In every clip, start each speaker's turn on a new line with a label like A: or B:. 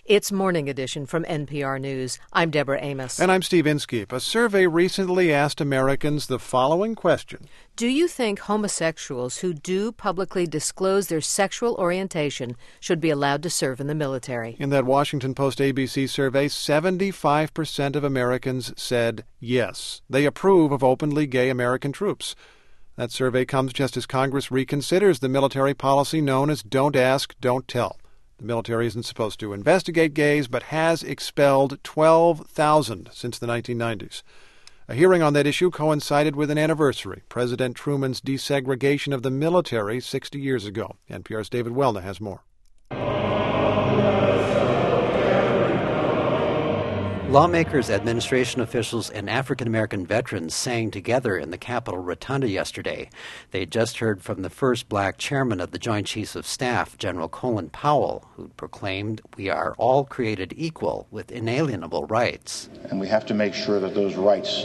A: It's Morning Edition from NPR News. I'm Deborah Amos.
B: And I'm Steve Inskeep. A survey recently asked Americans the following question.
A: Do you think homosexuals who do publicly disclose their sexual orientation should be allowed to serve in the military?
B: In that Washington Post ABC survey, 75% of Americans said yes. They approve of openly gay American troops. That survey comes just as Congress reconsiders the military policy known as Don't Ask, Don't Tell. The military isn't supposed to investigate gays, but has expelled 12,000 since the 1990s. A hearing on that issue coincided with an anniversary, President Truman's desegregation of the military 60 years ago. NPR's David Welna has more.
C: Lawmakers, administration officials, and African-American veterans sang together in the Capitol Rotunda yesterday. They had just heard from the first black chairman of the Joint Chiefs of Staff, General Colin Powell, who proclaimed, "We are all created equal with inalienable rights."
D: And we have to make sure that those rights,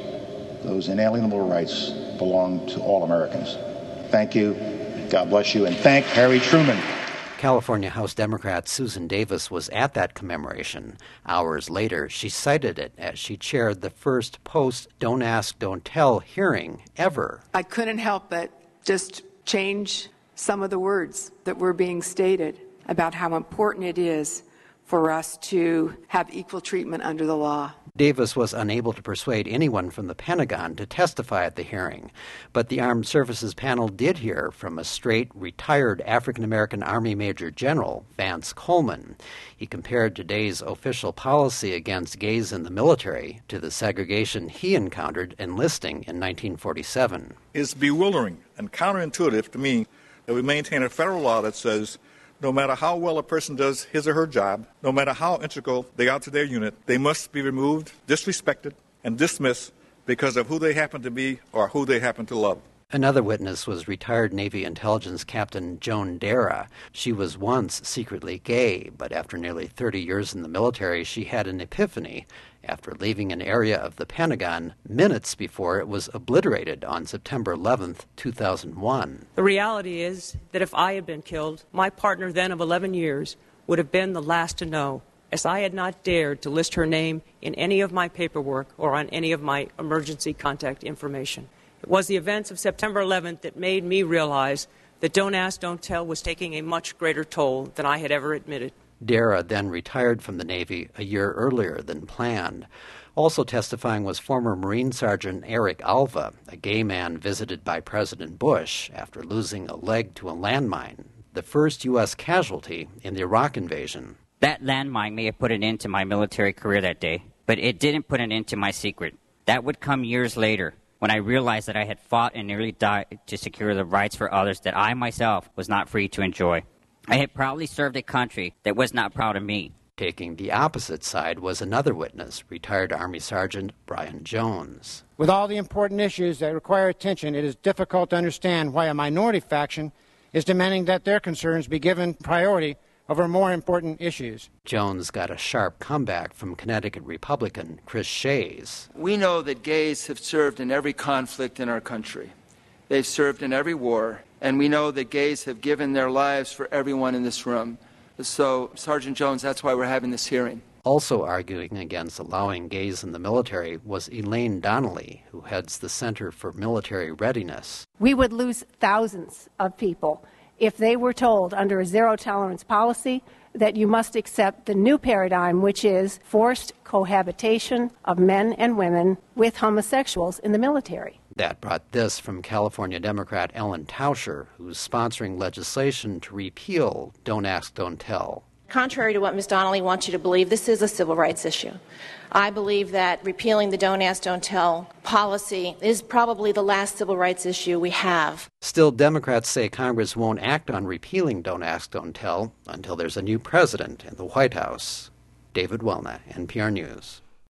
D: those inalienable rights, belong to all Americans. Thank you. God bless you. And thank Harry Truman.
C: California House Democrat Susan Davis was at that commemoration. Hours later, she cited it as she chaired the first post-Don't Ask, Don't Tell hearing ever.
E: I couldn't help but just change some of the words that were being stated about how important it is for us to have equal treatment under the law.
C: Davis was unable to persuade anyone from the Pentagon to testify at the hearing, but the Armed Services panel did hear from a straight, retired African-American Army Major General, Vance Coleman. He compared today's official policy against gays in the military to the segregation he encountered enlisting in 1947.
F: It's bewildering and counterintuitive to me that we maintain a federal law that says no matter how well a person does his or her job, no matter how integral they are to their unit, they must be removed, disrespected, and dismissed because of who they happen to be or who they happen to love.
C: Another witness was retired Navy intelligence captain Joan Dara. She was once secretly gay, but after nearly 30 years in the military, she had an epiphany after leaving an area of the Pentagon minutes before it was obliterated on September 11th, 2001.
G: The reality is that if I had been killed, my partner then of 11 years would have been the last to know, as I had not dared to list her name in any of my paperwork or on any of my emergency contact information. It was the events of September 11th that made me realize that Don't Ask, Don't Tell was taking a much greater toll than I had ever admitted.
C: Dara then retired from the Navy a year earlier than planned. Also testifying was former Marine Sergeant Eric Alva, a gay man visited by President Bush after losing a leg to a landmine, the first U.S. casualty in the Iraq invasion.
H: That landmine may have put an end to my military career that day, but it didn't put an end to my secret. That would come years later, when I realized that I had fought and nearly died to secure the rights for others that I myself was not free to enjoy. I had proudly served a country that was not proud of me.
C: Taking the opposite side was another witness, retired Army Sergeant Brian Jones.
I: With all the important issues that require attention, it is difficult to understand why a minority faction is demanding that their concerns be given priority over more important issues.
C: Jones got a sharp comeback from Connecticut Republican Chris Shays.
J: We know that gays have served in every conflict in our country. They've served in every war, and we know that gays have given their lives for everyone in this room. So, Sergeant Jones, that's why we're having this hearing.
C: Also arguing against allowing gays in the military was Elaine Donnelly, who heads the Center for Military Readiness.
K: We would lose thousands of people if they were told under a zero-tolerance policy that you must accept the new paradigm, which is forced cohabitation of men and women with homosexuals in the military.
C: That brought this from California Democrat Ellen Tauscher, who's sponsoring legislation to repeal Don't Ask, Don't Tell.
L: Contrary to what Ms. Donnelly wants you to believe, this is a civil rights issue. I believe that repealing the Don't Ask, Don't Tell policy is probably the last civil rights issue we have.
C: Still, Democrats say Congress won't act on repealing Don't Ask, Don't Tell until there's a new president in the White House. David Welna, NPR News.